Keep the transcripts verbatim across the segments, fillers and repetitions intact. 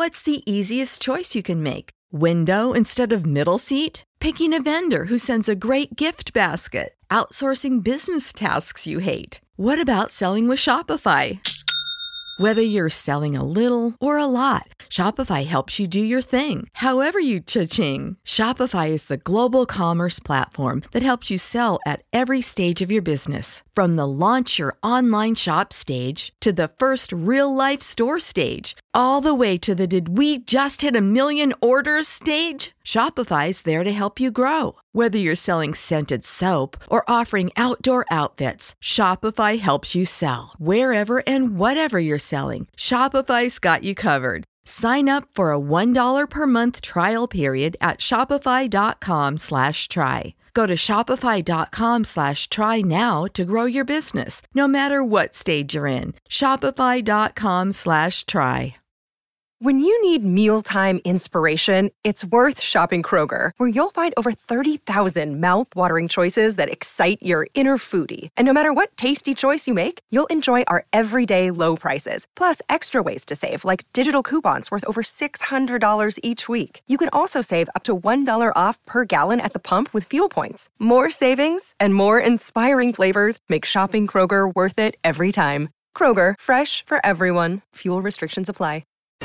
What's the easiest choice you can make? Window instead of middle seat? Picking a vendor who sends a great gift basket? Outsourcing business tasks you hate? What about selling with Shopify? Whether you're selling a little or a lot, Shopify helps you do your thing, however you cha-ching. Shopify is the global commerce platform that helps you sell at every stage of your business. From the launch your online shop stage to the first real-life store stage, all the way to the did we just hit a million orders stage. Shopify's there to help you grow. Whether you're selling scented soap or offering outdoor outfits, Shopify helps you sell. Wherever and whatever you're selling, Shopify's got you covered. Sign up for a one dollar per month trial period at shopify.com slash try. Go to shopify.com slash try now to grow your business, no matter what stage you're in. Shopify.com slash try. When you need mealtime inspiration, it's worth shopping Kroger, where you'll find over thirty thousand mouth-watering choices that excite your inner foodie. And no matter what tasty choice you make, you'll enjoy our everyday low prices, plus extra ways to save, like digital coupons worth over six hundred dollars each week. You can also save up to one dollar off per gallon at the pump with fuel points. More savings and more inspiring flavors make shopping Kroger worth it every time. Kroger, fresh for everyone. Fuel restrictions apply.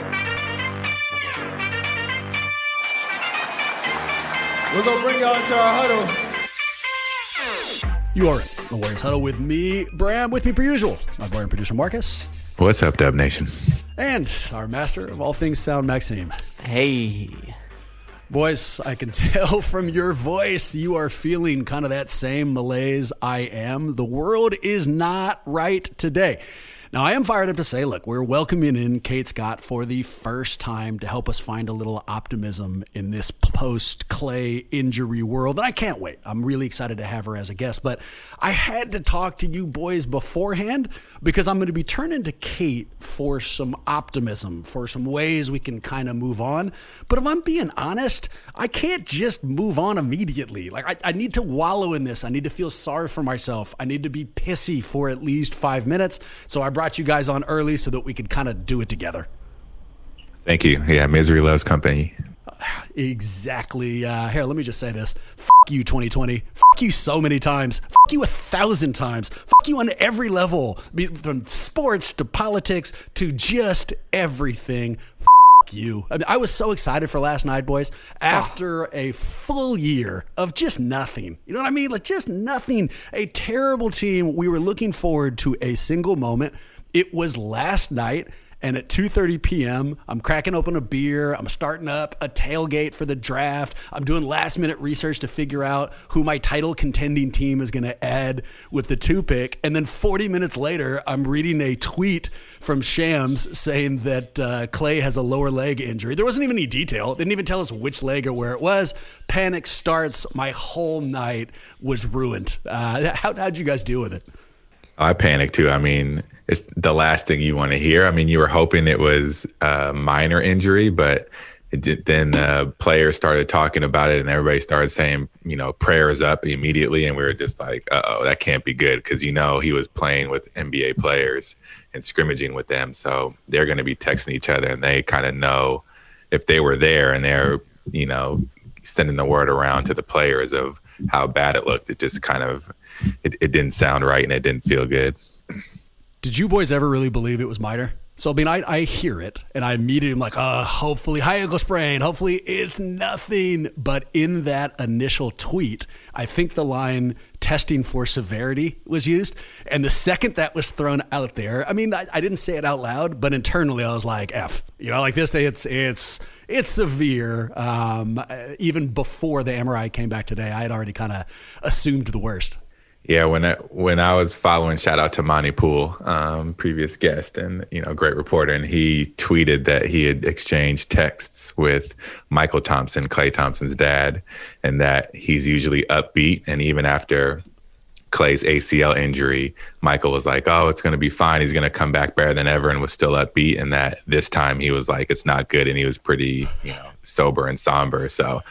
We're going to bring y'all into our huddle. You are in the Warriors Huddle with me, Bram, with me per usual. My boy and producer Marcus. What's up, Dub Nation? And our master of all things sound, Maxime. Hey. Boys, I can tell from your voice you are feeling kind of that same malaise I am. The world is not right today. Now, I am fired up to say, look, we're welcoming in Kate Scott for the first time to help us find a little optimism in this post-Clay injury world. And I can't wait. I'm really excited to have her as a guest. But I had to talk to you boys beforehand because I'm going to be turning to Kate for some optimism, for some ways we can kind of move on. But if I'm being honest, I can't just move on immediately. Like, I, I need to wallow in this. I need to feel sorry for myself. I need to be pissy for at least five minutes. So I brought you guys on early so that we could kind of do it together. Thank you. Yeah, misery loves company. Exactly. Uh, here, let me just say this. F*** you, twenty twenty. F*** you so many times. F*** you a thousand times. F*** you on every level, from sports to politics to just everything. F*** you. I mean, I was so excited for last night, boys, after a full year of just nothing. You know what I mean? Like, just nothing. A terrible team. We were looking forward to a single moment. It was last night. And at two thirty p.m., I'm cracking open a beer. I'm starting up a tailgate for the draft. I'm doing last minute research to figure out who my title contending team is going to add with the two pick. And then forty minutes later, I'm reading a tweet from Shams saying that uh, Clay has a lower leg injury. There wasn't even any detail. Didn't even tell us which leg or where it was. Panic starts. My whole night was ruined. Uh, how, how'd you guys deal with it? I panicked too. I mean, it's the last thing you want to hear. I mean, you were hoping it was a minor injury, but it did, then the players started talking about it and everybody started saying, you know, prayers up immediately. And we were just like, uh-oh, that can't be good. Because, you know, he was playing with N B A players and scrimmaging with them. So they're going to be texting each other and they kind of know if they were there and they're, you know, sending the word around to the players of how bad it looked. It just kind of, it, it didn't sound right and it didn't feel good. Did you boys ever really believe it was minor? So, I mean, I, I hear it, and I immediately am like, uh, hopefully, high ankle sprain, hopefully it's nothing. But in that initial tweet, I think the line testing for severity was used. And the second that was thrown out there, I mean, I, I didn't say it out loud, but internally I was like, F. You know, like this, it's it's it's severe. Um, even before the M R I came back today, I had already kind of assumed the worst. Yeah, when I, when I was following, shout out to Monty Poole, um, previous guest and, you know, great reporter, and he tweeted that he had exchanged texts with Michael Thompson, Klay Thompson's dad, and that he's usually upbeat. And even after Klay's A C L injury, Michael was like, oh, it's going to be fine. He's going to come back better than ever, and was still upbeat. And that this time he was like, it's not good. And he was pretty, you know, sober and somber. So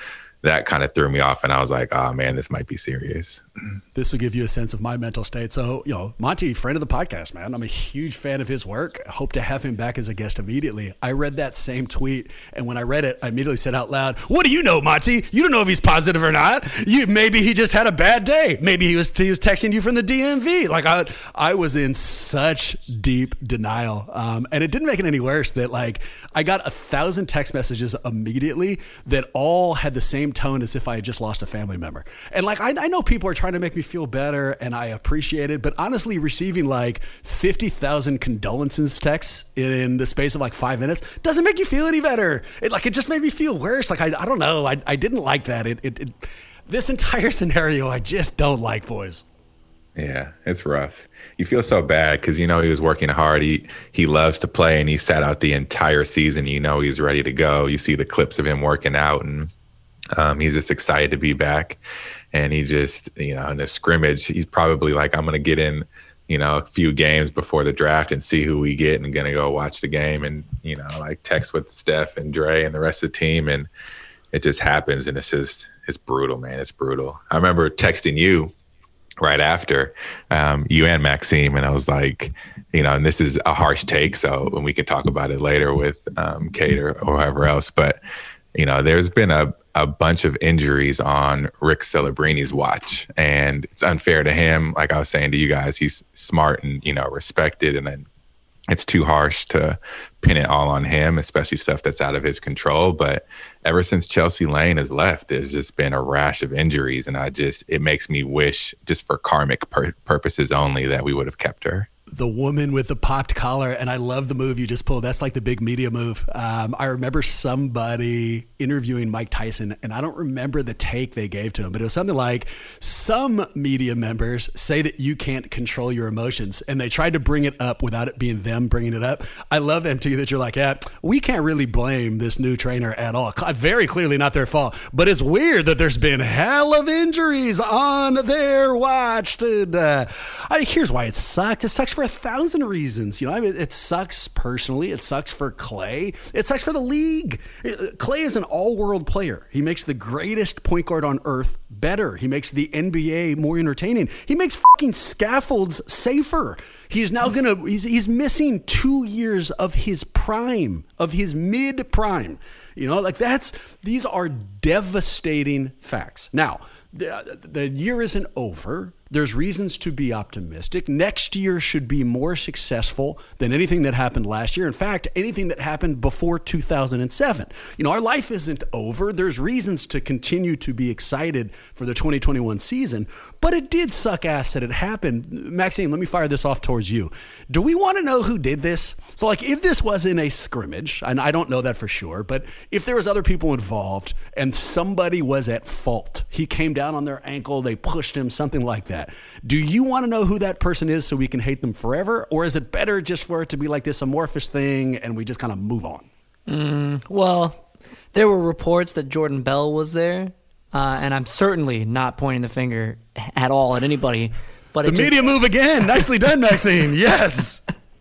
that kind of threw me off. And I was like, oh man, this might be serious. This will give you a sense of my mental state. So, you know, Monty, friend of the podcast, man, I'm a huge fan of his work. I hope to have him back as a guest immediately. I read that same tweet, and when I read it, I immediately said out loud, what do you know, Monty? You don't know if he's positive or not. You Maybe he just had a bad day. Maybe he was, he was texting you from the D M V. Like, I, I was in such deep denial. Um, and it didn't make it any worse that, like, I got a thousand text messages immediately that all had the same tone as if I had just lost a family member. And, like, I, I know people are trying to make me feel better, and I appreciate it, but honestly, receiving like fifty thousand condolences texts in the space of like five minutes doesn't make you feel any better. It like it just made me feel worse. Like I, I don't know. I, I didn't like that. It, it, it this entire scenario, I just don't like, boys. Yeah, it's rough. You feel so bad because, you know, he was working hard. He he loves to play, and he sat out the entire season. You know, he's ready to go. You see the clips of him working out, and um, he's just excited to be back. And he just, you know, in a scrimmage, he's probably like, I'm going to get in, you know, a few games before the draft and see who we get, and going to go watch the game and, you know, like text with Steph and Dre and the rest of the team. And it just happens. And it's just, it's brutal, man. It's brutal. I remember texting you right after, um, you and Maxime, and I was like, you know, and this is a harsh take, so and we can talk about it later with um, Kate or, or whoever else, but, you know, there's been a, a bunch of injuries on Rick Celebrini's watch, and it's unfair to him. Like I was saying to you guys, he's smart and, you know, respected, and then it's too harsh to pin it all on him, especially stuff that's out of his control. But ever since Chelsea Lane has left, there's just been a rash of injuries, and I just, it makes me wish, just for karmic pur- purposes only, that we would have kept her. The woman with the popped collar, and I love the move you just pulled. That's like the big media move. Um, I remember somebody interviewing Mike Tyson, and I don't remember the take they gave to him, but it was something like, some media members say that you can't control your emotions, and they tried to bring it up without it being them bringing it up. I love, M T, that you're like, yeah, we can't really blame this new trainer at all. Very clearly not their fault, but it's weird that there's been hell of injuries on their watch. And, uh, I, here's why it sucks. It sucks for a thousand reasons. You know, I mean, it sucks personally. It sucks for Clay. It sucks for the league. Clay is an all-world player. He makes the greatest point guard on earth better. He makes the N B A more entertaining. He makes fucking scaffolds safer. He's now gonna. He's he's missing two years of his prime, of his mid prime. You know, like that's. These are devastating facts. Now, the, the year isn't over. There's reasons to be optimistic. Next year should be more successful than anything that happened last year. In fact, anything that happened before two thousand seven. You know, our life isn't over. There's reasons to continue to be excited for the twenty twenty-one season, but it did suck ass that it happened. Maxime, let me fire this off towards you. Do we want to know who did this? So, like, if this was in a scrimmage, and I don't know that for sure, but if there was other people involved and somebody was at fault, he came down on their ankle, they pushed him, something like that. Do you want to know who that person is so we can hate them forever? Or is it better just for it to be like this amorphous thing and we just kind of move on? Mm, well, there were reports that Jordan Bell was there, uh, and I'm certainly not pointing the finger at all at anybody. But the it media just, move again. Nicely done, Maxime. Yes.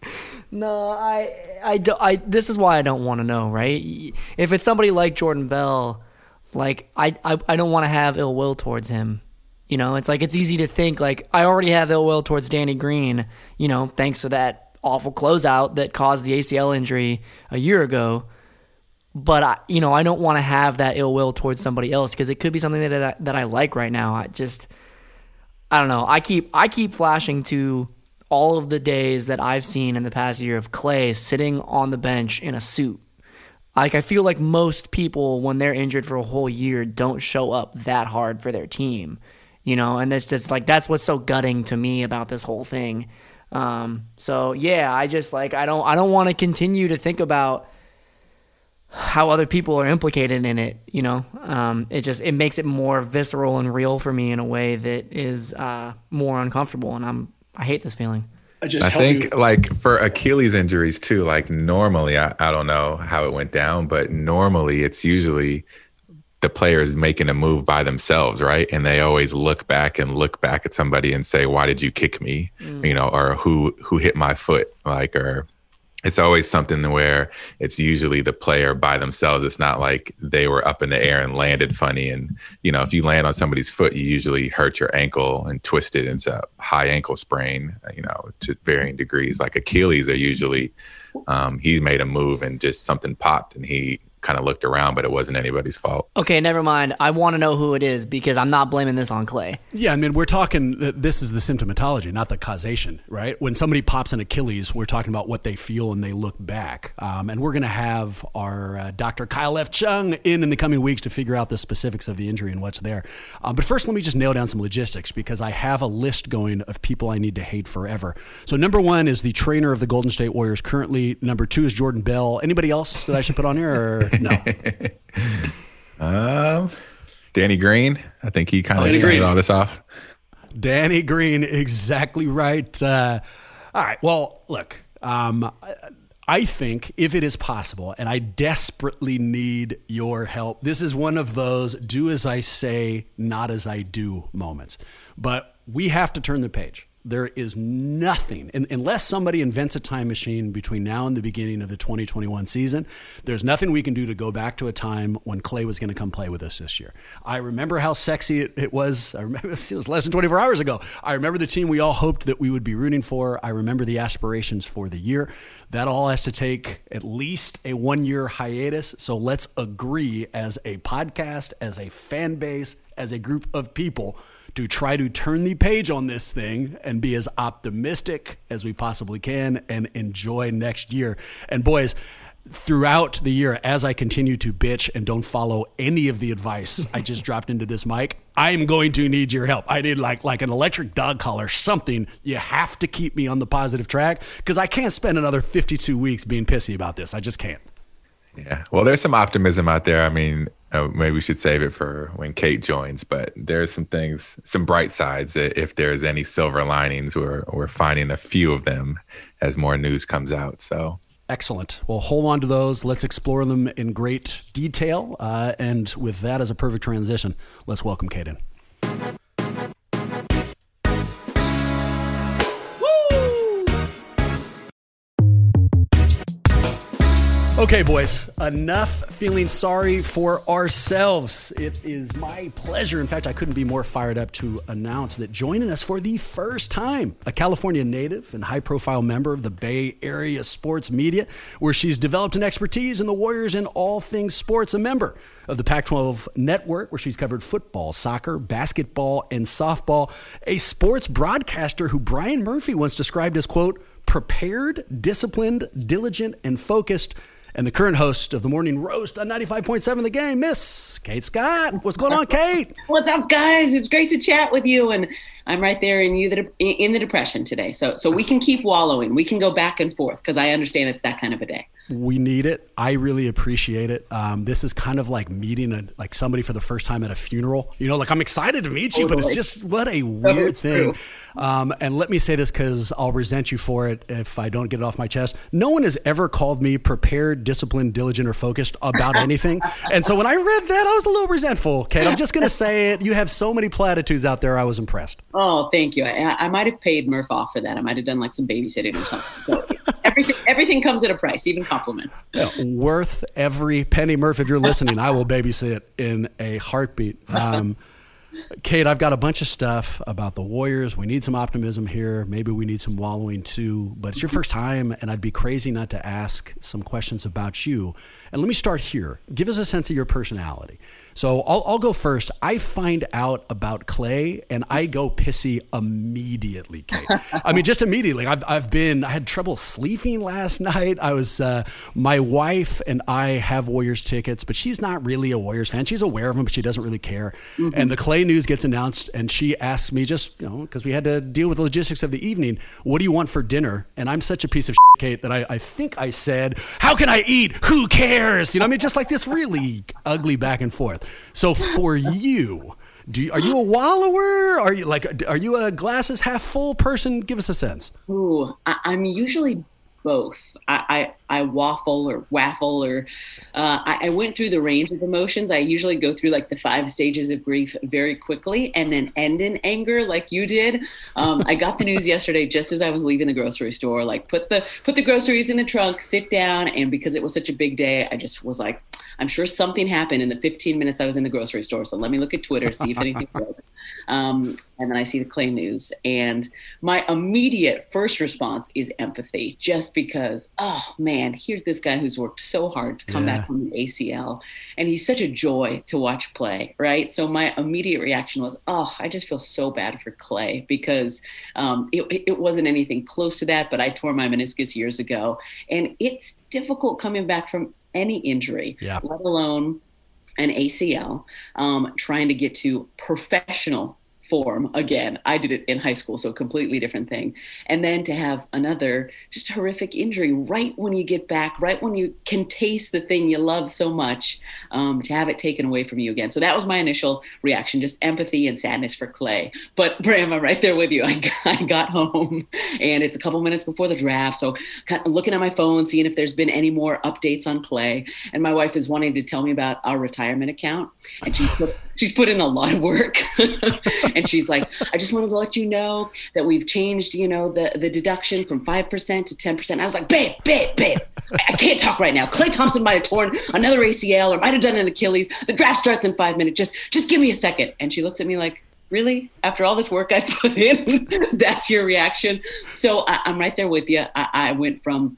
No, I, I, do, I, this is why I don't want to know, right? If it's somebody like Jordan Bell, like, I, I, I don't want to have ill will towards him. You know, it's like, it's easy to think, like, I already have ill will towards Danny Green, you know, thanks to that awful closeout that caused the A C L injury a year ago. But, I, you know, I don't want to have that ill will towards somebody else because it could be something that I, that I like right now. I just, I don't know. I keep I keep flashing to all of the days that I've seen in the past year of Clay sitting on the bench in a suit. Like, I feel like most people, when they're injured for a whole year, don't show up that hard for their team. You know, and it's just like, that's what's so gutting to me about this whole thing. Um, so yeah, I just like, I don't, I don't want to continue to think about how other people are implicated in it. You know, um, it just, it makes it more visceral and real for me in a way that is, uh, more uncomfortable. And I'm, I hate this feeling. I, just I think you. Like for Achilles injuries too, like normally, I, I don't know how it went down, but normally it's usually the players making a move by themselves, right? And they always look back and look back at somebody and say, why did you kick me? Mm. You know, or who who hit my foot? Like, or it's always something where it's usually the player by themselves. It's not like they were up in the air and landed funny. And, you know, if you land on somebody's foot, you usually hurt your ankle and twist it into a high ankle sprain, you know, to varying degrees. Like Achilles are usually, um, he made a move and just something popped and he kind of looked around, but it wasn't anybody's fault. Okay, never mind. I want to know who it is because I'm not blaming this on Klay. Yeah, I mean, we're talking, this is the symptomatology, not the causation, right? When somebody pops an Achilles, we're talking about what they feel and they look back. Um, and we're going to have our uh, Doctor Kyle F. Chung in in the coming weeks to figure out the specifics of the injury and what's there. Um, but first, let me just nail down some logistics because I have a list going of people I need to hate forever. So number one is the trainer of the Golden State Warriors currently. Number two is Jordan Bell. Anybody else that I should put on here or no? um, Danny Green. I think he kind of started Green. all this off. Danny Green, exactly right. Uh, all right. Well, look, um, I think if it is possible, and I desperately need your help, this is one of those do as I say, not as I do moments. But we have to turn the page. There is nothing, unless somebody invents a time machine between now and the beginning of the twenty twenty-one season, there's nothing we can do to go back to a time when Klay was going to come play with us this year. I remember how sexy it, it was. I remember it was less than twenty-four hours ago. I remember the team we all hoped that we would be rooting for. I remember the aspirations for the year. That all has to take at least a one-year hiatus. So let's agree as a podcast, as a fan base, as a group of people to try to turn the page on this thing and be as optimistic as we possibly can and enjoy next year. And boys, throughout the year, as I continue to bitch and don't follow any of the advice I just dropped into this mic, I'm going to need your help. I need like like an electric dog collar, something. You have to keep me on the positive track because I can't spend another fifty-two weeks being pissy about this. I just can't. Yeah. Well, there's some optimism out there. I mean, uh, maybe we should save it for when Kate joins, but there's some things, some bright sides. If there's any silver linings, we're, we're finding a few of them as more news comes out. So excellent. Well, hold on to those. Let's explore them in great detail. Uh, and with that as a perfect transition, let's welcome Kate in. Okay, boys, enough feeling sorry for ourselves. It is my pleasure. In fact, I couldn't be more fired up to announce that joining us for the first time, a California native and high-profile member of the Bay Area sports media, where she's developed an expertise in the Warriors and all things sports, a member of the Pac twelve network, where she's covered football, soccer, basketball, and softball, a sports broadcaster who Brian Murphy once described as, quote, prepared, disciplined, diligent, and focused, and the current host of the Morning Roast on ninety-five point seven The Game, Miss Kate Scott. What's going on, Kate? What's up, guys? It's great to chat with you, and I'm right there in you the in the depression today. So so we can keep wallowing. We can go back and forth because I understand it's that kind of a day. We need it. I really appreciate it. Um, this is kind of like meeting a, like somebody for the first time at a funeral. You know, like I'm excited to meet you, totally. But it's just what a weird so thing. Um, and let me say this because I'll resent you for it if I don't get it off my chest. No one has ever called me prepared, disciplined, diligent, or focused about anything. And so when I read that, I was a little resentful, Kate. I'm just going to say it. You have so many platitudes out there. I was impressed. Oh, thank you. I, I might have paid Murph off for that. I might have done like some babysitting or something. So everything, everything comes at a price, even compliments. Yeah, worth every penny. Murph, if you're listening, I will babysit in a heartbeat. Um, Kate, I've got a bunch of stuff about the Warriors. We need some optimism here. Maybe we need some wallowing too. But it's your first time, and I'd be crazy not to ask some questions about you. And let me start here. Give us a sense of your personality. So I'll, I'll go first. I find out about Klay, and I go pissy immediately, Kate. I mean, just immediately. I've I've been, I had trouble sleeping last night. I was, uh, my wife and I have Warriors tickets, but she's not really a Warriors fan. She's aware of them, but she doesn't really care. Mm-hmm. And the Klay news gets announced, and she asks me just, you know, because we had to deal with the logistics of the evening, what do you want for dinner? And I'm such a piece of shit, Kate, that I, I think I said, how can I eat? Who cares? You know, I mean, just like this really ugly back and forth. So for you, do you, are you a wallower? Are you like, are you a glasses half full person? Give us a sense. Ooh, I, I'm usually both. I, I waffle or waffle or uh, I, I went through the range of emotions. I usually go through like the five stages of grief very quickly and then end in anger like you did. Um, I got the news yesterday just as I was leaving the grocery store, like put the put the groceries in the trunk, sit down. And because it was such a big day, I just was like, I'm sure something happened in the fifteen minutes I was in the grocery store. So let me look at Twitter, see if anything broke. Um, and then I see the Klay news. And my immediate first response is empathy, just because, oh man, here's this guy who's worked so hard to come yeah. back from the A C L. And he's such a joy to watch play, right? So my immediate reaction was, oh, I just feel so bad for Klay because um, it, it wasn't anything close to that, but I tore my meniscus years ago. And it's difficult coming back from any injury, yeah. let alone an A C L, um, trying to get to professional form again. I did it in high school, so a completely different thing. And then to have another just horrific injury right when you get back, right when you can taste the thing you love so much, um, to have it taken away from you again. So that was my initial reaction, just empathy and sadness for Klay. But Bram, I'm right there with you. I got, I got home and it's a couple minutes before the draft. So kind of looking at my phone, seeing if there's been any more updates on Klay. And my wife is wanting to tell me about our retirement account. And she's put, she's put in a lot of work. And she's like, I just wanted to let you know that we've changed, you know, the, the deduction from five percent to ten percent. I was like, babe, babe, babe, I, I can't talk right now. Klay Thompson might have torn another A C L or might have done an Achilles. The draft starts in five minutes. Just, just give me a second. And she looks at me like, really? After all this work I put in, that's your reaction? So I, I'm right there with you. I, I went from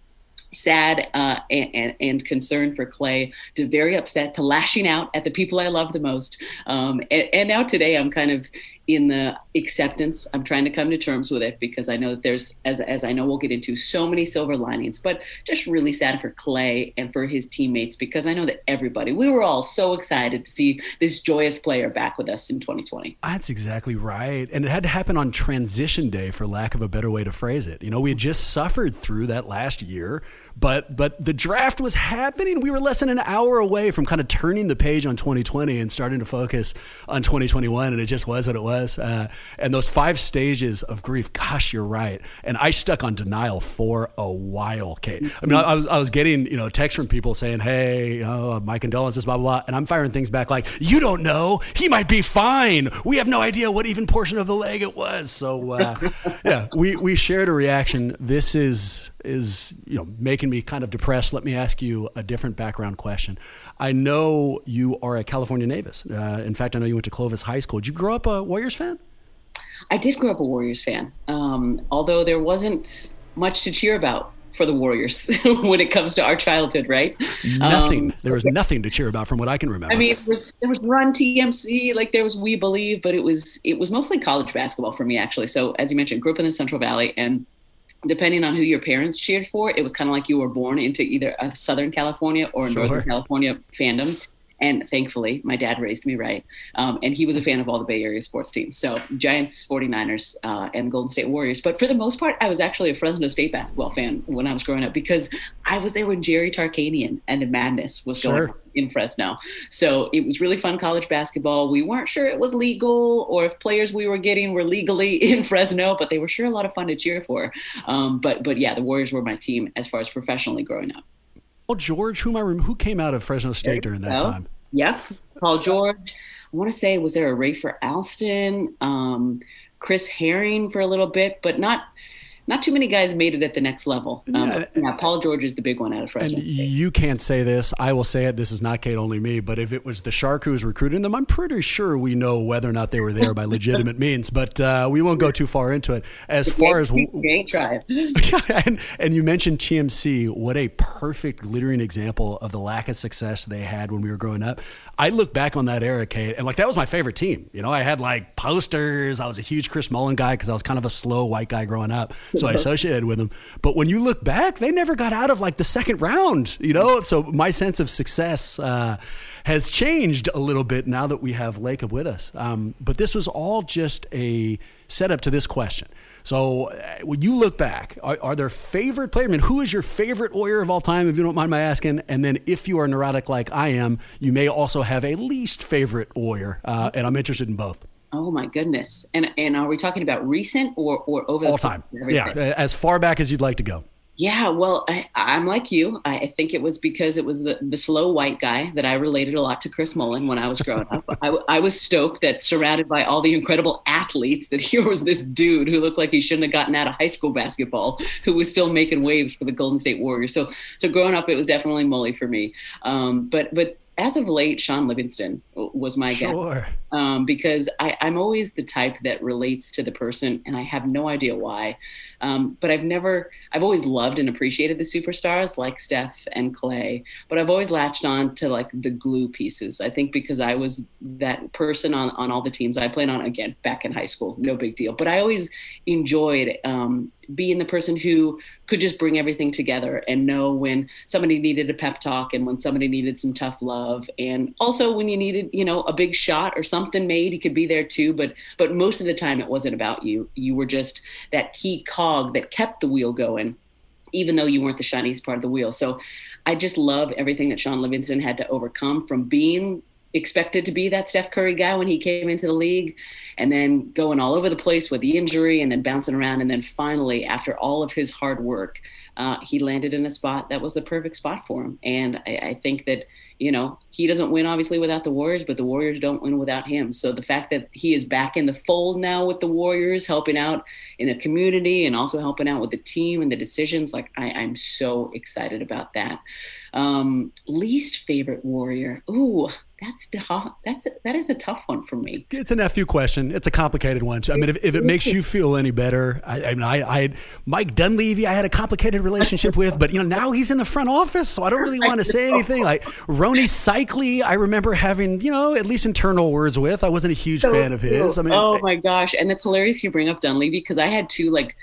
sad uh, and, and, and concerned for Klay to very upset to lashing out at the people I love the most. Um, and, and now today I'm kind of in the acceptance. I'm trying to come to terms with it because I know that there's, as as I know we'll get into, so many silver linings, but just really sad for Klay and for his teammates because I know that everybody, we were all so excited to see this joyous player back with us in twenty twenty. That's exactly right. And it had to happen on transition day, for lack of a better way to phrase it. You know, we had just suffered through that last year, but but the draft was happening. We were less than an hour away from kind of turning the page on twenty twenty and starting to focus on twenty twenty-one, and it just was what it was. Uh, and those five stages of grief, gosh, you're right. And I stuck on denial for a while, Kate. I mean, I, I, was, I was getting, you know, texts from people saying, hey, you know, my condolences, blah, blah, blah. And I'm firing things back like, you don't know. He might be fine. We have no idea what even portion of the leg it was. So, uh, yeah, we, we shared a reaction. This is, is, you know, making me kind of depressed. Let me ask you a different background question. I know you are a California Navis. Uh, in fact, I know you went to Clovis High School. Did you grow up a Warriors fan? I did grow up a Warriors fan, um, although there wasn't much to cheer about for the Warriors when it comes to our childhood, right? Nothing. Um, there was nothing to cheer about from what I can remember. I mean, it was, there was Run T M C, like there was We Believe, but it was it was mostly college basketball for me, actually. So as you mentioned, grew up in the Central Valley, and depending on who your parents cheered for, it was kind of like you were born into either a Southern California or a sure. Northern California fandom. And thankfully, my dad raised me right. Um, and he was a fan of all the Bay Area sports teams. So Giants, forty-niners, uh, and Golden State Warriors. But for the most part, I was actually a Fresno State basketball fan when I was growing up because I was there when Jerry Tarkanian and the madness was going on in Fresno. So it was really fun college basketball. We weren't sure it was legal or if players we were getting were legally in Fresno, but they were sure a lot of fun to cheer for. Um, but but yeah, the Warriors were my team as far as professionally growing up. Well, George, whom I rem- who came out of Fresno State during that go. time? Yep, Paul George. I want to say, was there a Rafer Alston, um, Chris Herring for a little bit, but not not too many guys made it at the next level. Um, yeah, yeah, Paul George is the big one out of Fresno. And you can't say this. I will say it. This is not Kate, only me. But if it was the Shark who was recruiting them, I'm pretty sure we know whether or not they were there by legitimate means. But uh, we won't go too far into it. As far as we ain't trying. and, and you mentioned T M C. What a perfect glittering example of the lack of success they had when we were growing up. I look back on that era, Kate, and like that was my favorite team. You know, I had like posters. I was a huge Chris Mullin guy because I was kind of a slow white guy growing up. So I associated with them. But when you look back, they never got out of like the second round, you know? So my sense of success uh, has changed a little bit now that we have Lacob with us. Um, but this was all just a setup to this question. So uh, when you look back, are, are there favorite players? I mean, who is your favorite Warrior of all time, if you don't mind my asking? And then if you are neurotic like I am, you may also have a least favorite Warrior. Uh, and I'm interested in both. Oh my goodness. And and are we talking about recent or, or over all time? Yeah, as far back as you'd like to go. Yeah, well, I, I'm like you. I, I think it was because it was the, the slow white guy that I related a lot to Chris Mullin when I was growing up. I, I was stoked that surrounded by all the incredible athletes that here was this dude who looked like he shouldn't have gotten out of high school basketball, who was still making waves for the Golden State Warriors. So, so growing up, it was definitely Mully for me. Um, but, but as of late, Sean Livingston was my guy. Sure. Um, because I, I'm always the type that relates to the person, and I have no idea why. Um, but I've never, I've always loved and appreciated the superstars like Steph and Clay, but I've always latched on to like the glue pieces. I think because I was that person on, on all the teams I played on, again, back in high school, no big deal. But I always enjoyed um, being the person who could just bring everything together and know when somebody needed a pep talk and when somebody needed some tough love. And also when you needed, you know, a big shot or something made, he could be there too. But, but most of the time it wasn't about you. You were just that key cog that kept the wheel going, even though you weren't the shiniest part of the wheel. So I just love everything that Sean Livingston had to overcome, from being expected to be that Steph Curry guy when he came into the league, and then going all over the place with the injury and then bouncing around. And then finally, after all of his hard work, uh, he landed in a spot that was the perfect spot for him. And I, I think that, you know, he doesn't win obviously without the Warriors, but the Warriors don't win without him. So the fact that he is back in the fold now with the Warriors, helping out in the community and also helping out with the team and the decisions, like I, I'm so excited about that. Um, least favorite Warrior. Ooh, that's tough. That's a, that is a tough one for me. It's a nephew question. It's a complicated one. I mean, if, if it makes you feel any better, I, I mean, I, I Mike Dunleavy, I had a complicated relationship with, but you know, now he's in the front office, so I don't really want to say anything. Like Rony Cycli, I remember having, you know, at least internal words with. I wasn't a huge so fan of his. I mean, oh my gosh, and it's hilarious you bring up Dunleavy, because I had two like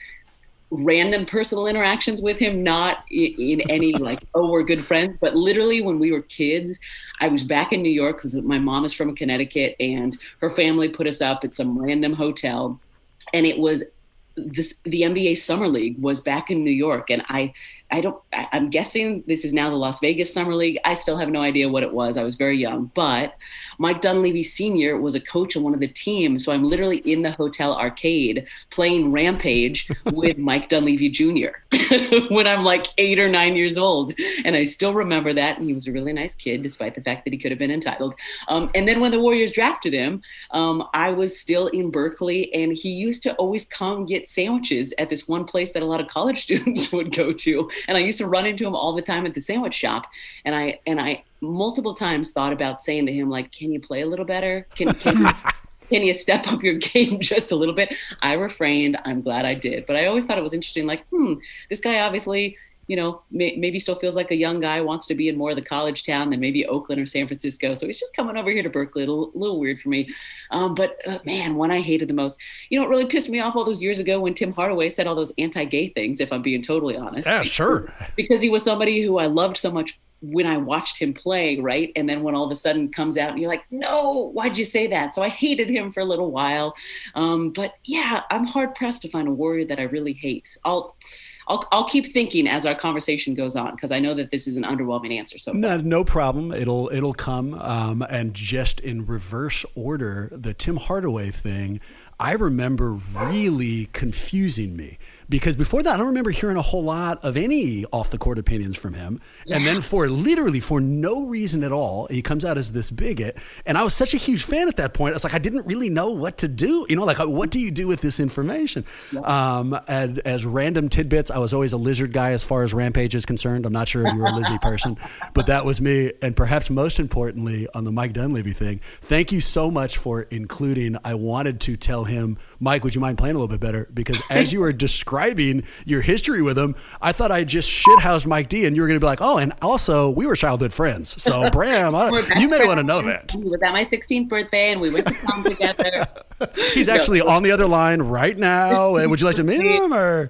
random personal interactions with him, not in, in any like, oh, we're good friends, but literally when we were kids, I was back in New York because my mom is from Connecticut, and her family put us up at some random hotel, and it was this, the N B A Summer League was back in New York. And I, I don't, I, I'm guessing this is now the Las Vegas Summer League. I still have no idea what it was. I was very young, but Mike Dunleavy Senior was a coach on one of the teams. So I'm literally in the hotel arcade playing Rampage with Mike Dunleavy Junior when I'm like eight or nine years old. And I still remember that. And he was a really nice kid, despite the fact that he could have been entitled. Um, and then when the Warriors drafted him, um, I was still in Berkeley, and he used to always come get sandwiches at this one place that a lot of college students would go to. And I used to run into him all the time at the sandwich shop. And I, and I multiple times thought about saying to him, like, can you play a little better? Can, can you, can you step up your game just a little bit? I refrained. I'm glad I did. But I always thought it was interesting. Like, hmm, this guy obviously, you know, may, maybe still feels like a young guy, wants to be in more of the college town than maybe Oakland or San Francisco. So he's just coming over here to Berkeley. A little, a little weird for me. Um, but uh, man, one I hated the most, you know, it really pissed me off all those years ago when Tim Hardaway said all those anti-gay things, if I'm being totally honest. Yeah, sure. Because he was somebody who I loved so much when I watched him play, right? And then when all of a sudden comes out and you're like, no, why'd you say that? So I hated him for a little while. Um, but yeah, I'm hard pressed to find a Warrior that I really hate. I'll, I'll, I'll keep thinking as our conversation goes on, because I know that this is an underwhelming answer. So no, no problem. It'll, it'll come. Um, and just in reverse order, the Tim Hardaway thing, I remember really confusing me, because before that, I don't remember hearing a whole lot of any off the court opinions from him. Yeah. And then for literally for no reason at all, he comes out as this bigot. And I was such a huge fan at that point. I was like, I didn't really know what to do. You know, like, what do you do with this information? Yeah. Um, and as random tidbits, I was always a lizard guy as far as Rampage is concerned. I'm not sure if you were a Lizzie person, but that was me. And perhaps most importantly, on the Mike Dunleavy thing, thank you so much for including, I wanted to tell him, Mike, would you mind playing a little bit better? Because as you were describing your history with him, I thought I just shithoused Mike D, and you were going to be like, oh, and also we were childhood friends. So Bram, I, you may want to know that. He was at my sixteenth birthday, and we went to prom together. He's actually no. on the other line right now. Would you like to meet him? Or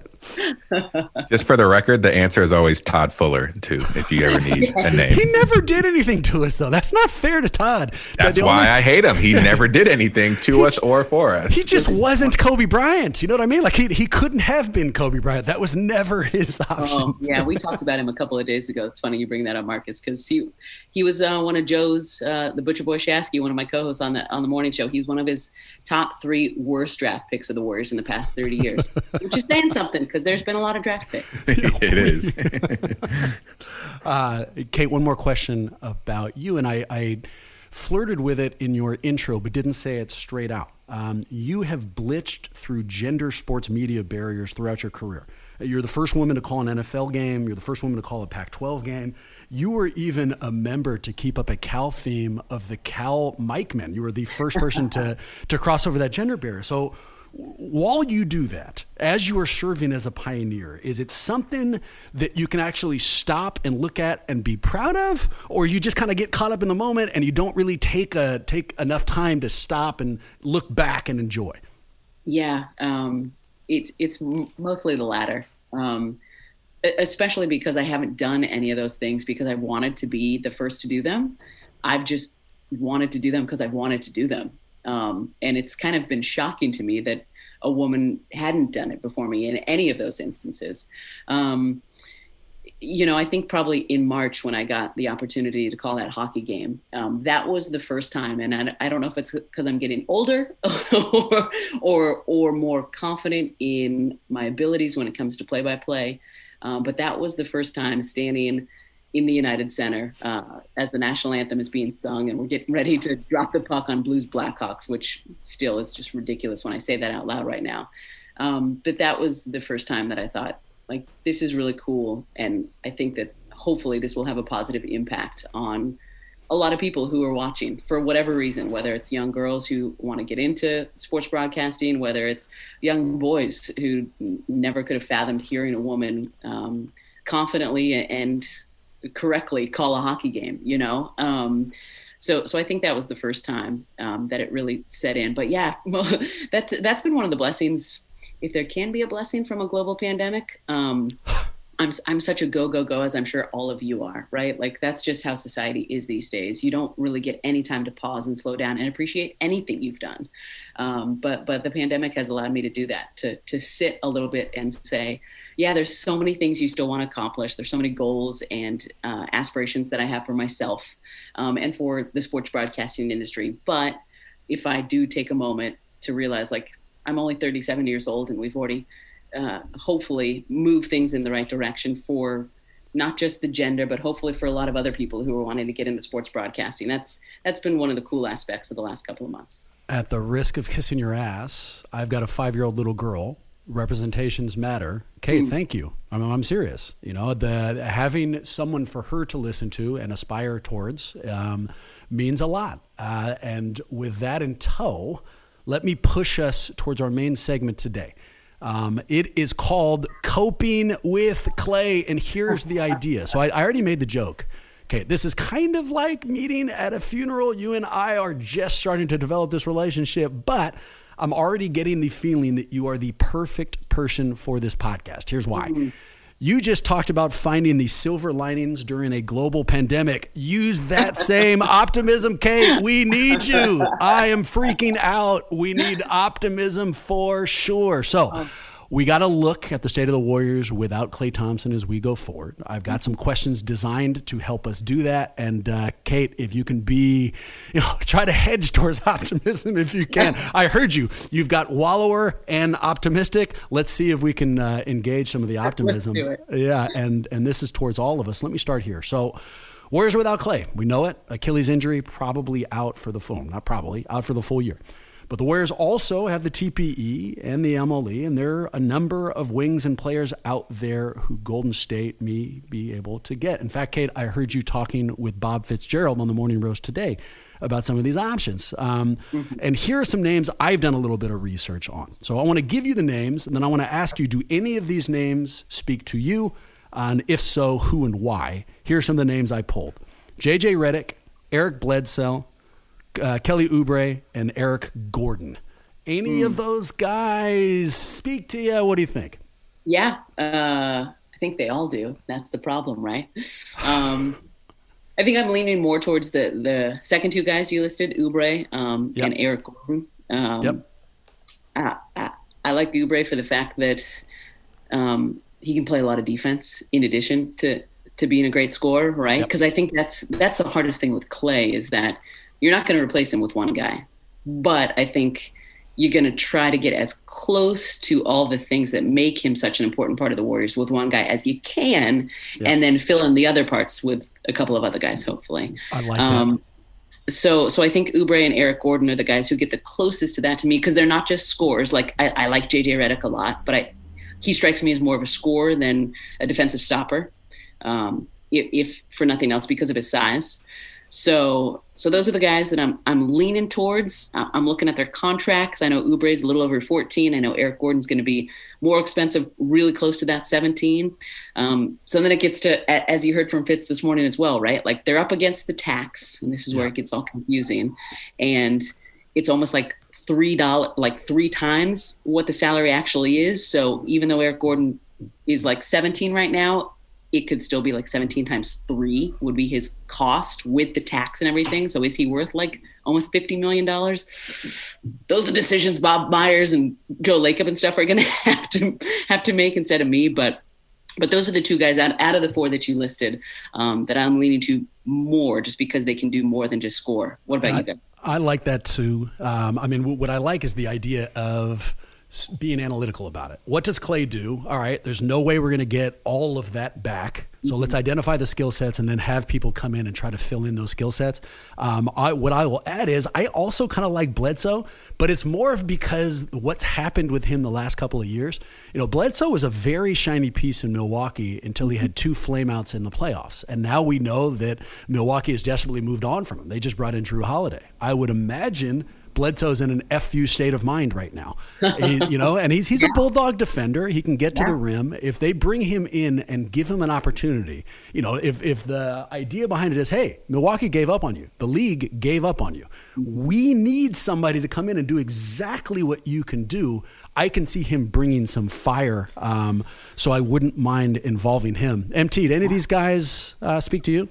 just for the record, the answer is always Todd Fuller, too, if you ever need yes. a name. He never did anything to us, though. That's not fair to Todd. That's why only... I hate him. He never did anything to us or for us. He just wasn't Kobe Bryant. You know what I mean? Like, he he couldn't have been Kobe Bryant. That was never his option. Oh, yeah, we talked about him a couple of days ago. It's funny you bring that up, Marcus, because he he was uh, one of Joe's, uh, the Butcher Boy Shasky, one of my co-hosts on the on the morning show. He was one of his top top three worst draft picks of the Warriors in the past thirty years, which is saying something because there's been a lot of draft picks. It is. uh, Kate, one more question about you, and I, I flirted with it in your intro, but didn't say it straight out. Um, you have blitzed through gender sports media barriers throughout your career. You're the first woman to call an N F L game. You're the first woman to call a Pac twelve game. You were even a member to keep up a Cal theme of the Cal Mike Men. You were the first person to to cross over that gender barrier. So while you do that, as you are serving as a pioneer, is it something that you can actually stop and look at and be proud of, or you just kind of get caught up in the moment and you don't really take a take enough time to stop and look back and enjoy? Yeah, um, it's it's mostly the latter. Um, especially because I haven't done any of those things because I wanted to be the first to do them. I've just wanted to do them because I've wanted to do them. Um, and it's kind of been shocking to me that a woman hadn't done it before me in any of those instances. Um, you know, I think probably in March when I got the opportunity to call that hockey game, um, that was the first time. And I, I don't know if it's because I'm getting older or, or, or more confident in my abilities when it comes to play-by-play. Um, but that was the first time standing in the United Center uh, as the national anthem is being sung and we're getting ready to drop the puck on Blues Blackhawks, which still is just ridiculous when I say that out loud right now. Um, but that was the first time that I thought, like, this is really cool. And I think that hopefully this will have a positive impact on a lot of people who are watching for whatever reason, whether it's young girls who want to get into sports broadcasting, whether it's young boys who never could have fathomed hearing a woman um, confidently and correctly call a hockey game, you know? Um, so, so I think that was the first time um, that it really set in. But yeah, that's, that's been one of the blessings, if there can be a blessing from a global pandemic. Um, I'm I'm such a go, go, go, as I'm sure all of you are, right? Like, that's just how society is these days. You don't really get any time to pause and slow down and appreciate anything you've done. Um, but but the pandemic has allowed me to do that, to to sit a little bit and say, yeah, there's so many things you still want to accomplish. There's so many goals and uh, aspirations that I have for myself um, and for the sports broadcasting industry. But if I do take a moment to realize, like, I'm only thirty-seven years old and we've already Uh, hopefully move things in the right direction for not just the gender, but hopefully for a lot of other people who are wanting to get into sports broadcasting. That's that's been one of the cool aspects of the last couple of months. At the risk of kissing your ass, I've got a five-year-old little girl. Representations matter. Kate, mm. thank you. I mean, I'm serious. You know, the having someone for her to listen to and aspire towards um, means a lot. Uh, and with that in tow, let me push us towards our main segment today. Um, it is called Coping with Clay, and here's the idea. So I, I already made the joke. Okay, this is kind of like meeting at a funeral. You and I are just starting to develop this relationship, but I'm already getting the feeling that you are the perfect person for this podcast. Here's why. Mm-hmm. You just talked about finding the silver linings during a global pandemic. Use that same optimism, Kate. We need you. I am freaking out. We need optimism for sure. So we got to look at the state of the Warriors without Klay Thompson as we go forward. I've got some questions designed to help us do that. And uh, Kate, if you can be, you know, try to hedge towards optimism if you can. I heard you. You've got wallower and optimistic. Let's see if we can uh, engage some of the optimism. Let's do it. Yeah, and and this is towards all of us. Let me start here. So, Warriors without Klay. We know it. Achilles injury, probably out for the full, not probably, out for the full year. But the Warriors also have the T P E and the M L E, and there are a number of wings and players out there who Golden State may be able to get. In fact, Kate, I heard you talking with Bob Fitzgerald on the Morning Roast today about some of these options. Um, mm-hmm. And here are some names I've done a little bit of research on. So I want to give you the names, and then I want to ask you, do any of these names speak to you? And if so, who and why? Here are some of the names I pulled. J J Redick, Eric Bledsoe, Uh, Kelly Oubre, and Eric Gordon. Any mm. of those guys speak to you? What do you think? Yeah, uh, I think they all do. That's the problem, right? Um, I think I'm leaning more towards the the second two guys you listed, Oubre um, yep. and Eric Gordon. Um, yep. I, I, I like Oubre for the fact that um, he can play a lot of defense in addition to to being a great scorer, right? Because yep. I think that's that's the hardest thing with Klay is that you're not going to replace him with one guy. But I think you're going to try to get as close to all the things that make him such an important part of the Warriors with one guy as you can, yeah. and then fill in the other parts with a couple of other guys, hopefully. I like um, that. So, so I think Oubre and Eric Gordon are the guys who get the closest to that to me, because they're not just scorers. Like I, I like J J Redick a lot, but I, he strikes me as more of a scorer than a defensive stopper, um, if, if for nothing else, because of his size. So, so those are the guys that I'm I'm leaning towards. I'm looking at their contracts. I know Oubre's a little over fourteen. I know Eric Gordon's going to be more expensive, really close to that seventeen. Um, so then it gets to, as you heard from Fitz this morning as well, right? Like they're up against the tax, and this is where it gets all confusing. And it's almost like three dollars, like three times what the salary actually is. So even though Eric Gordon is like seventeen right now, it could still be like seventeen times three would be his cost with the tax and everything. So is he worth like almost fifty million dollars? Those are decisions Bob Myers and Joe Lacob and stuff are going to have to have to make instead of me. But but those are the two guys out, out of the four that you listed um, that I'm leaning to more, just because they can do more than just score. What about I, you guys? I like that too. Um, I mean, what I like is the idea of being analytical about it. What does Klay do? All right, there's no way we're going to get all of that back. So let's identify the skill sets and then have people come in and try to fill in those skill sets. Um, I, what I will add is I also kind of like Bledsoe, but it's more of because what's happened with him the last couple of years. You know, Bledsoe was a very shiny piece in Milwaukee until he had two flameouts in the playoffs. And now we know that Milwaukee has desperately moved on from him. They just brought in Drew Holiday. I would imagine Bledsoe's in an F U state of mind right now, he, you know, and he's he's yeah. a bulldog defender. He can get to yeah. the rim. If they bring him in and give him an opportunity, you know, if if the idea behind it is, hey, Milwaukee gave up on you, the league gave up on you, we need somebody to come in and do exactly what you can do. I can see him bringing some fire, um, so I wouldn't mind involving him. M T, did any of these guys uh, speak to you?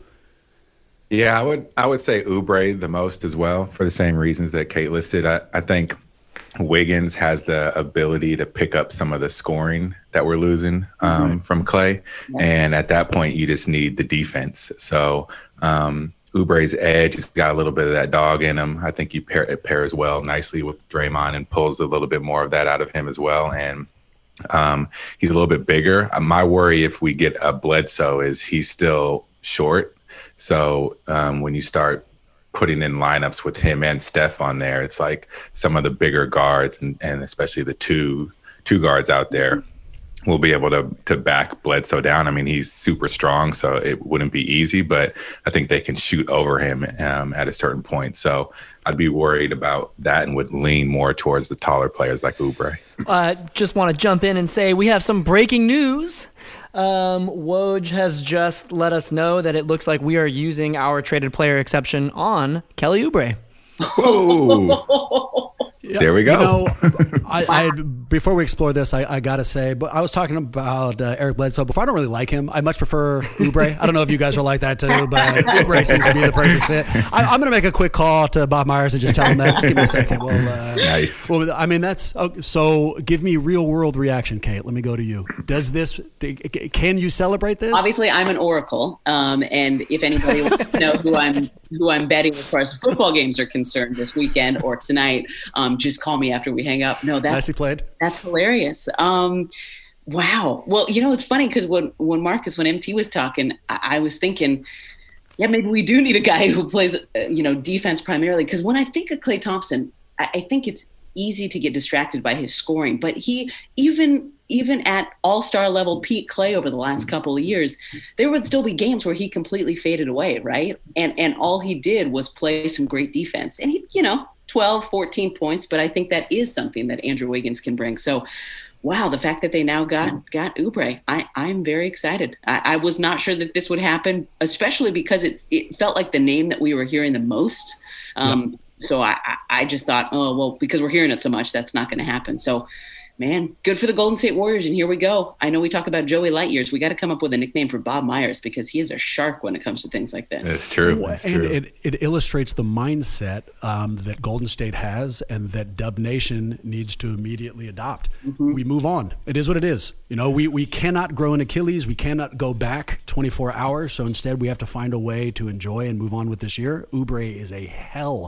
Yeah, I would I would say Oubre the most as well, for the same reasons that Kate listed. I, I think Wiggins has the ability to pick up some of the scoring that we're losing um, mm-hmm. from Klay. And at that point, you just need the defense. So um, Oubre's edge has got a little bit of that dog in him. I think you pair, it pairs well nicely with Draymond and pulls a little bit more of that out of him as well. And um, he's a little bit bigger. My worry if we get a Bledsoe is he's still short. So um, when you start putting in lineups with him and Steph on there, it's like some of the bigger guards and, and especially the two two guards out there will be able to to back Bledsoe down. I mean, he's super strong, so it wouldn't be easy, but I think they can shoot over him um, at a certain point. So I'd be worried about that and would lean more towards the taller players like Oubre. I uh, just want to jump in and say we have some breaking news. Um, Woj has just let us know that it looks like we are using our traded player exception on Kelly Oubre. Oh, yeah, there we go. You know, I, I before we explore this, I, I gotta say, but I was talking about uh, Eric Bledsoe before. I don't really like him. I much prefer Oubre. I don't know if you guys are like that too, but Oubre seems to be the perfect fit. I, I'm gonna make a quick call to Bob Myers and just tell him that. Just give me a second. Well, uh, nice. Well, I mean, that's okay, so. Give me real world reaction, Kate. Let me go to you. Does this? Can you celebrate this? Obviously, I'm an oracle, um, and if anybody wants to know who I'm who I'm betting as far as football games are concerned this weekend or tonight, um, just call me after we hang up. No, that's nicely played. That's hilarious. Um, wow. Well, you know, it's funny because when, when Marcus, when M T was talking, I, I was thinking, yeah, maybe we do need a guy who plays, uh, you know, defense primarily. Because when I think of Klay Thompson, I, I think it's easy to get distracted by his scoring. But he, even even at all-star level Pete Klay over the last couple of years, there would still be games where he completely faded away, right? And and all he did was play some great defense. And he, you know, twelve, fourteen points, but I think that is something that Andrew Wiggins can bring. So, wow, the fact that they now got got Oubre, I, I'm very excited. I, I was not sure that this would happen, especially because it's it felt like the name that we were hearing the most. Um, yeah. So I, I just thought, oh, well, because we're hearing it so much, that's not going to happen. So, man, good for the Golden State Warriors, and here we go. I know we talk about Joey Lightyears. We got to come up with a nickname for Bob Myers because he is a shark when it comes to things like this. It's true. It's and true. It, it illustrates the mindset um, that Golden State has and that Dub Nation needs to immediately adopt. Mm-hmm. We move on. It is what it is. You know, we, we cannot grow an Achilles. We cannot go back twenty-four hours. So instead, we have to find a way to enjoy and move on with this year. Oubre is a hell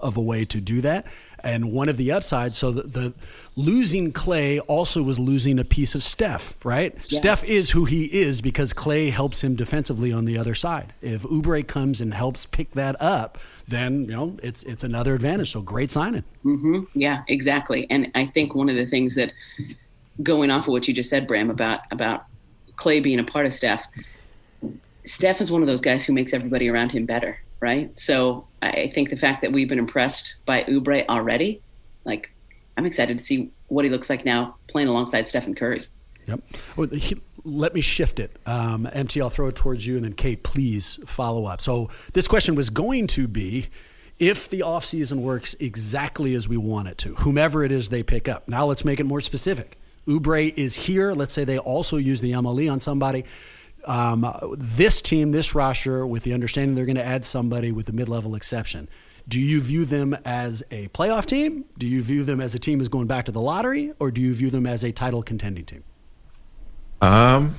of a way to do that. And one of the upsides, so the, the losing Klay also was losing a piece of Steph, right? Yeah. Steph is who he is because Klay helps him defensively on the other side. If Oubre comes and helps pick that up, then, you know, it's it's another advantage. So great signing. Mm-hmm. Yeah, exactly. And I think one of the things that, going off of what you just said, Bram, about, about Klay being a part of Steph, Steph is one of those guys who makes everybody around him better, right? So I think the fact that we've been impressed by Oubre already, like, I'm excited to see what he looks like now playing alongside Stephen Curry. Yep. Well, he, let me shift it. Um, M T, I'll throw it towards you, and then Kate, please follow up. So this question was going to be, if the offseason works exactly as we want it to, whomever it is they pick up. Now let's make it more specific. Oubre is here. Let's say they also use the M L E on somebody. Um, this team, this roster, with the understanding they're going to add somebody with the mid-level exception, do you view them as a playoff team? Do you view them as a team who's going back to the lottery? Or do you view them as a title contending team? Um,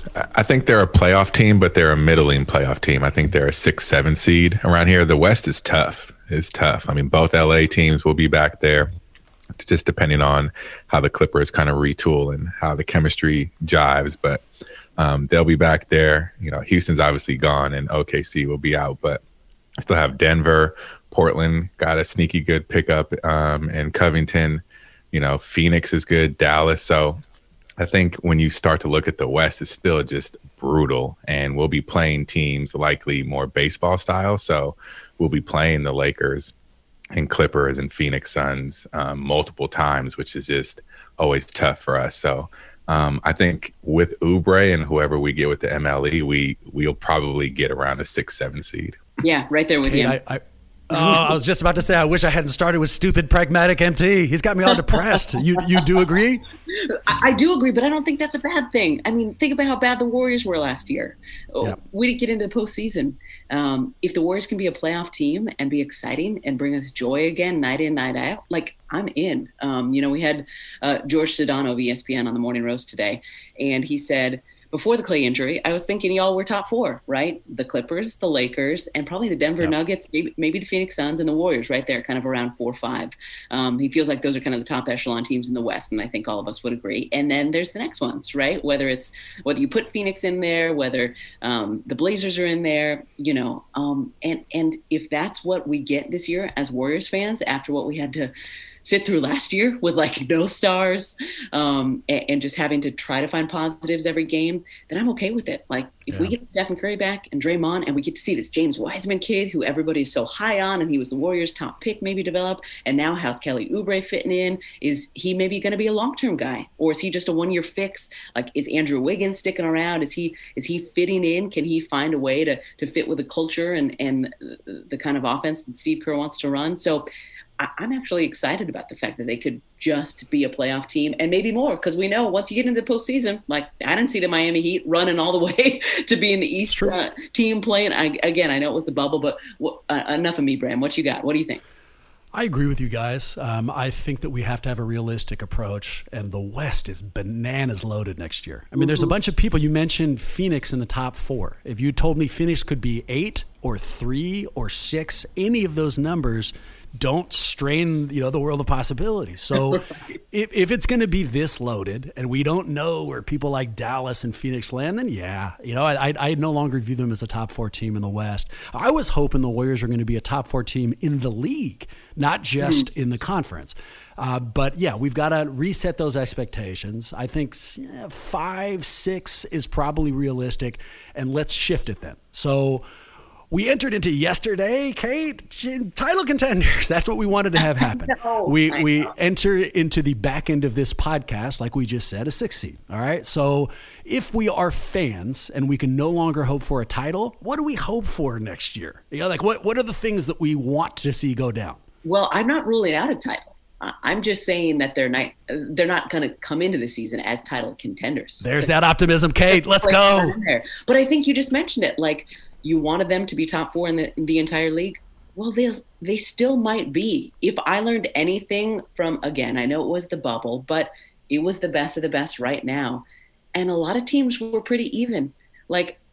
I think they're a playoff team, but they're a middling playoff team. I think they're a six, seven seed around here. The West is tough. It's tough. I mean, both L A teams will be back there, just depending on how the Clippers kind of retool and how the chemistry jives. But Um, they'll be back there. You know, Houston's obviously gone and O K C will be out, but I still have Denver, Portland got a sneaky good pickup, um, and Covington. You know, Phoenix is good, Dallas. So I think when you start to look at the West, it's still just brutal, and we'll be playing teams likely more baseball style. So we'll be playing the Lakers and Clippers and Phoenix Suns um, multiple times, which is just always tough for us. So Um, I think with Oubre and whoever we get with the M L E, we, we'll probably get around a six, seven seed. Yeah, right there with hey, you. I, I, oh, I was just about to say, I wish I hadn't started with stupid pragmatic M T. He's got me all depressed. You you do agree? I, I do agree, but I don't think that's a bad thing. I mean, think about how bad the Warriors were last year. Yeah. We didn't get into the postseason. Um, if the Warriors can be a playoff team and be exciting and bring us joy again, night in, night out, like, I'm in. Um, you know, we had uh, George Sedano of E S P N on the Morning Roast today, and he said, before the Klay injury, I was thinking y'all were top four, right? The Clippers, the Lakers, and probably the Denver yep. Nuggets, maybe, maybe the Phoenix Suns and the Warriors right there, kind of around four or five. Um, he feels like those are kind of the top echelon teams in the West, and I think all of us would agree. And then there's the next ones, right? Whether it's whether you put Phoenix in there, whether um, the Blazers are in there, you know. Um, and and if that's what we get this year as Warriors fans, after what we had to sit through last year with like no stars um, and, and just having to try to find positives every game, then I'm okay with it. Like if yeah. we get Stephen Curry back and Draymond and we get to see this James Wiseman kid who everybody's so high on and he was the Warriors top pick maybe develop, and now how's Kelly Oubre fitting in? Is he maybe going to be a long-term guy, or is he just a one-year fix? Like, is Andrew Wiggins sticking around? Is he is he fitting in? Can he find a way to to fit with the culture and, and the kind of offense that Steve Kerr wants to run? So I'm actually excited about the fact that they could just be a playoff team and maybe more, because we know once you get into the postseason, like I didn't see the Miami Heat running all the way to being the East uh, team playing. I, again, I know it was the bubble, but what, uh, enough of me, Bram. What you got? What do you think? I agree with you guys. Um, I think that we have to have a realistic approach, and the West is bananas loaded next year. I mean, mm-hmm. there's a bunch of people. You mentioned Phoenix in the top four. If you told me Phoenix could be eight or three or six, any of those numbers don't strain, you know, the world of possibilities. So if, if it's going to be this loaded and we don't know where people like Dallas and Phoenix land, then yeah, you know, I, I, I no longer view them as a top four team in the West. I was hoping the Warriors were going to be a top four team in the league, not just mm. in the conference. Uh, but yeah, we've got to reset those expectations. I think yeah, five, six is probably realistic, and let's shift it then. So we entered into yesterday, Kate, title contenders. That's what we wanted to have happen. know, we I we know. enter into the back end of this podcast, like we just said, a six seed. All right. So if we are fans and we can no longer hope for a title, what do we hope for next year? You know, like what, what are the things that we want to see go down? Well, I'm not ruling out a title. I'm just saying that they're not they're not going to come into the season as title contenders. There's that optimism, Kate. Let's go. But I think you just mentioned it. Like, you wanted them to be top four in the, in the entire league. Well, they they still might be. If I learned anything from, again, I know it was the bubble, but it was the best of the best right now. And a lot of teams were pretty even. Like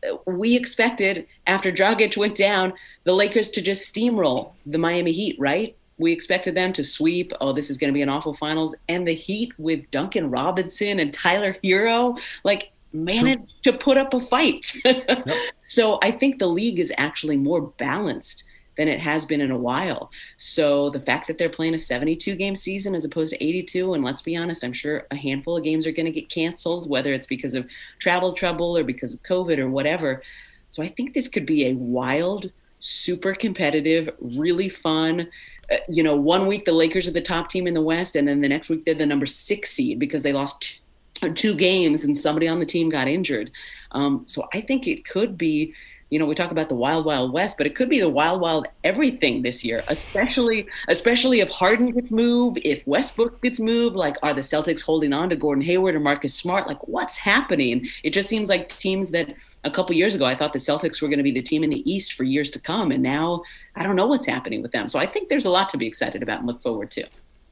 we expected after Dragic went down, the Lakers to just steamroll the Miami Heat, right? We expected them to sweep. Oh, this is going to be an awful finals. And the Heat with Duncan Robinson and Tyler Hero, like, managed to put up a fight. Yep. So I think the league is actually more balanced than it has been in a while. So the fact that they're playing a seventy-two game season as opposed to eighty-two, and let's be honest, I'm sure a handful of games are going to get canceled, whether it's because of travel trouble or because of COVID or whatever. So I think this could be a wild, super competitive, really fun. Uh, you know, one week the Lakers are the top team in the West, and then the next week they're the number six seed because they lost t- two games and somebody on the team got injured. Um, so I think it could be, you know, we talk about the wild, wild West, but it could be the wild, wild everything this year, especially, especially if Harden gets moved, if Westbrook gets moved. Like, are the Celtics holding on to Gordon Hayward or Marcus Smart? Like, what's happening? It just seems like teams that a couple years ago, I thought the Celtics were going to be the team in the East for years to come. And now I don't know what's happening with them. So I think there's a lot to be excited about and look forward to.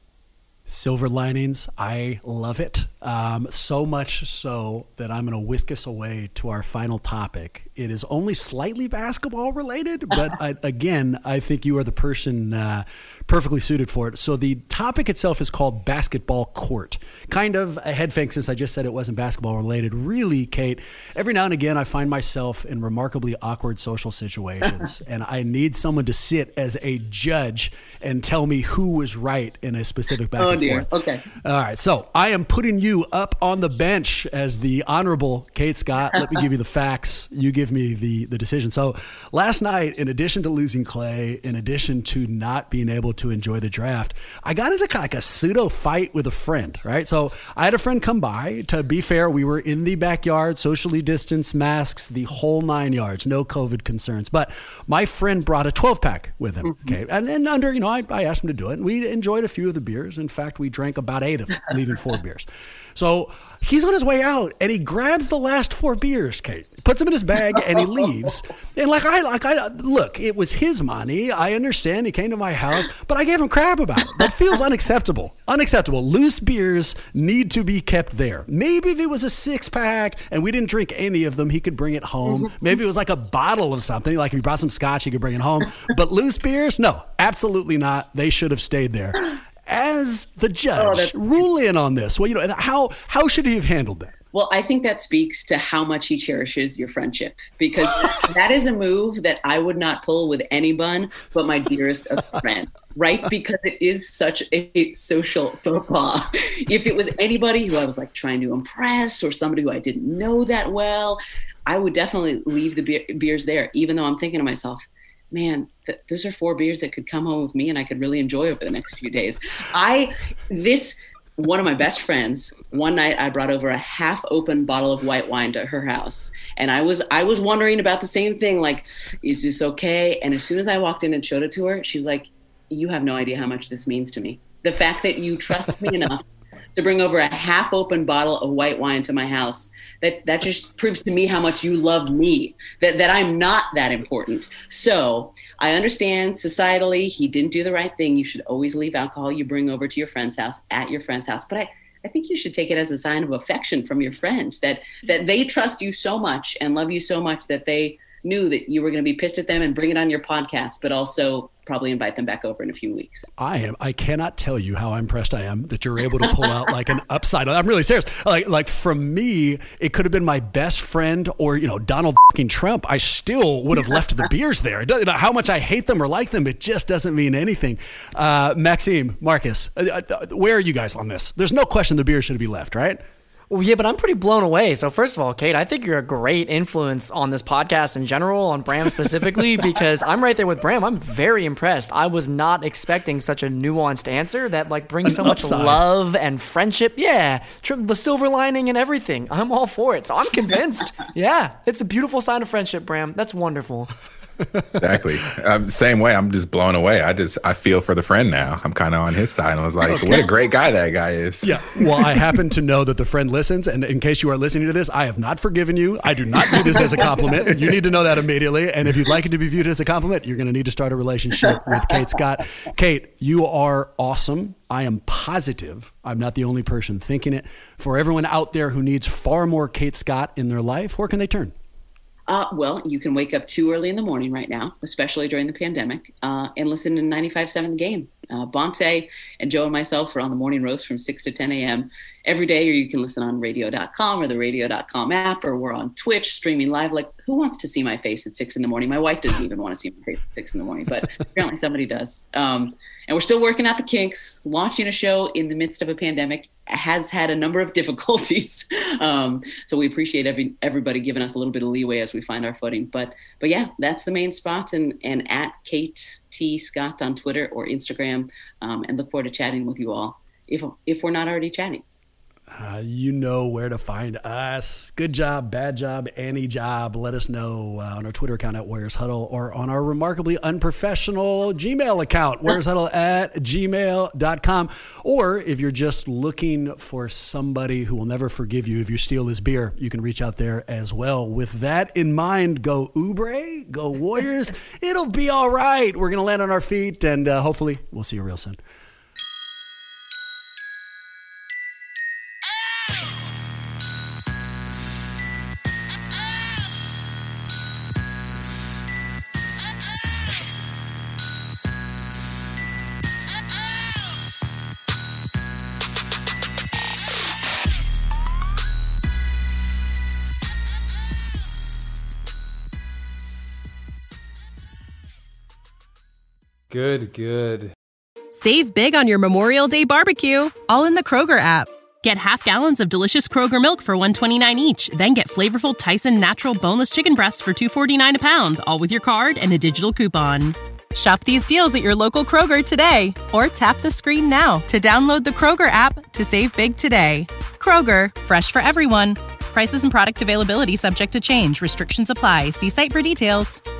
Silver linings. I love it. Um, so much so that I'm going to whisk us away to our final topic. It is only slightly basketball related, but I, again, I think you are the person uh, perfectly suited for it. So the topic itself is called basketball court. Kind of a head fake since I just said it wasn't basketball related. Really, Kate, every now and again I find myself in remarkably awkward social situations and I need someone to sit as a judge and tell me who was right in a specific back oh, and dear. forth. Okay. All right. So I am putting you up on the bench as the honorable Kate Scott. Let me give you the facts. You give me the, the decision. So last night, in addition to losing Clay, in addition to not being able to enjoy the draft, I got into like a pseudo fight with a friend, right? So I had a friend come by. To be fair, we were in the backyard, socially distanced, masks, the whole nine yards, no COVID concerns. But my friend brought a twelve pack with him. Mm-hmm. Okay. And then under, you know, I, I asked him to do it. And we enjoyed a few of the beers. In fact, we drank about eight of them, leaving four beers. So he's on his way out and he grabs the last four beers, Kate, puts them in his bag and he leaves. And like I, like I, look, it was his money. I understand he came to my house, but I gave him crap about it. That feels unacceptable. Unacceptable. Loose beers need to be kept there. Maybe if it was a six pack and we didn't drink any of them, he could bring it home. Maybe it was like a bottle of something. Like if he brought some scotch, he could bring it home. But loose beers, no, absolutely not. They should have stayed there. As the judge, oh, rule in on this. Well, you know, how how should he have handled that? Well, I think that speaks to how much he cherishes your friendship, because that is a move that I would not pull with anyone but my dearest of friends, right? Because it is such a social faux pas. If it was anybody who I was like trying to impress or somebody who I didn't know that well, I would definitely leave the be- beers there, even though I'm thinking to myself, man, th- those are four beers that could come home with me and I could really enjoy over the next few days. I, this, one of my best friends, one night I brought over a half open bottle of white wine to her house. And I was, I was wondering about the same thing, like, is this okay? And as soon as I walked in and showed it to her, she's like, you have no idea how much this means to me. The fact that you trust me enough to bring over a half open bottle of white wine to my house, that that just proves to me how much you love me, that, that I'm not that important. So I understand societally, he didn't do the right thing. You should always leave alcohol you bring over to your friend's house at your friend's house. But I, I think you should take it as a sign of affection from your friends, that, that they trust you so much and love you so much that they knew that you were going to be pissed at them and bring it on your podcast, but also probably invite them back over in a few weeks. I am. I cannot tell you how impressed I am that you're able to pull out like an upside. I'm really serious. Like, like from me, it could have been my best friend or, you know, Donald fucking Trump. I still would have left the beers there. It doesn't, how much I hate them or like them, it just doesn't mean anything. Uh, Maxime, Marcus, uh, uh, where are you guys on this? There's no question the beers should be left, right? Well, yeah, but I'm pretty blown away. So first of all, Kate, I think you're a great influence on this podcast in general, on Bram specifically, because I'm right there with Bram. I'm very impressed. I was not expecting such a nuanced answer that like brings An so upside. much love and friendship. Yeah, the silver lining and everything. I'm all for it. So I'm convinced. Yeah, it's a beautiful sign of friendship, Bram. That's wonderful. Exactly. Um, same way. I'm just blown away. I just I feel for the friend now. I'm kind of on his side. I was like, okay. What a great guy that guy is. Yeah. Well, I happen to know that the friend listens, and in case you are listening to this, I have not forgiven you. I do not view this as a compliment. You need to know that immediately. And if you'd like it to be viewed as a compliment, you're going to need to start a relationship with Kate Scott. Kate, you are awesome. I am positive I'm not the only person thinking it. For everyone out there who needs far more Kate Scott in their life, where can they turn? Uh, well, you can wake up too early in the morning right now, especially during the pandemic, uh, and listen to ninety-five point seven The Game. Uh, Bonte and Joe and myself are on the morning roast from six to ten a.m. every day, or you can listen on radio dot com or the radio dot com app, or we're on Twitch streaming live. Like, who wants to see my face at six in the morning? My wife doesn't even want to see my face at six in the morning, but apparently somebody does. Um, and we're still working out the kinks. Launching a show in the midst of a pandemic has had a number of difficulties. Um, so we appreciate every, everybody giving us a little bit of leeway as we find our footing. But but yeah, that's the main spot. And, and at Kate T. Scott on Twitter or Instagram, um, and look forward to chatting with you all if if we're not already chatting. Uh, you know where to find us. Good job, bad job, any job. Let us know uh, on our Twitter account at Warriors Huddle or on our remarkably unprofessional Gmail account, Warriors Huddle at gmail dot com. Or if you're just looking for somebody who will never forgive you if you steal his beer, you can reach out there as well. With that in mind, go Oubre, go Warriors. It'll be all right. We're going to land on our feet, and uh, hopefully we'll see you real soon. Good, good. Save big on your Memorial Day barbecue, all in the Kroger app. Get half gallons of delicious Kroger milk for one dollar and twenty-nine cents each. Then get flavorful Tyson natural boneless chicken breasts for two dollars and forty-nine cents a pound, all with your card and a digital coupon. Shop these deals at your local Kroger today, or tap the screen now to download the Kroger app to save big today. Kroger, fresh for everyone. Prices and product availability subject to change. Restrictions apply. See site for details.